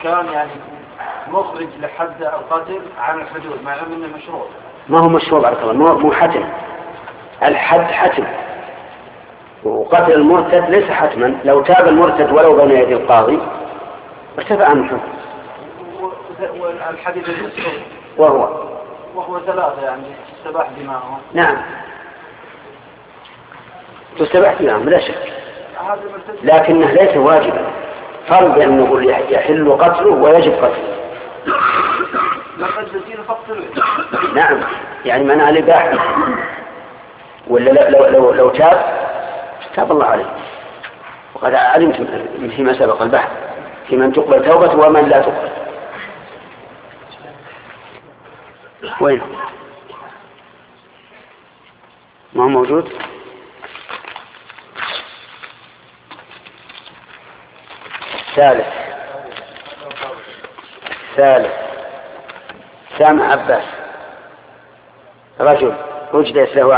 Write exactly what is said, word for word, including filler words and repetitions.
كان يعني مخرج لحد القتل عن الحدود مع أنه مشروع. ما هو مشروع بارك الله، مو حتم. الحد حتم، وقتل المرتد ليس حتما. لو تاب المرتد ولو بين يدي القاضي ارتفع عنه الحكم. والحديث المسعود وهو وهو ثلاثة يعني استباح دماءهم. نعم تستباح دماءهم لا شك، لكنه ليس واجبا. فرض أن نقول يحل قتله ويجب قتله. نعم يعني منع الإباحة. ولا لو, لو, لو تاب تاب الله عليه. وقد علمت فيما سبق البحث في من تقبل توبة ومن لا تقبل. وين ما هو موجود؟ ثالث ثالث سامع عباس رجل وجد له